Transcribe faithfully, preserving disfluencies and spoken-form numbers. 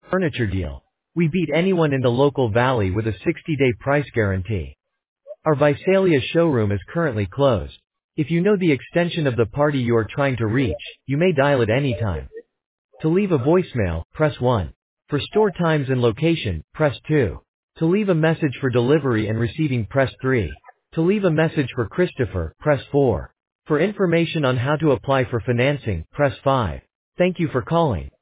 Furniture deal. We beat anyone in the local valley with a sixty day price guarantee. Our Visalia showroom is currently closed. If you know the extension of the party you are trying to reach, you may dial it anytime. To leave a voicemail, press one. For store times and location, press two. To leave a message for delivery and receiving, press three. To leave a message for Christopher, press four. For information on how to apply for financing, press five. Thank you for calling.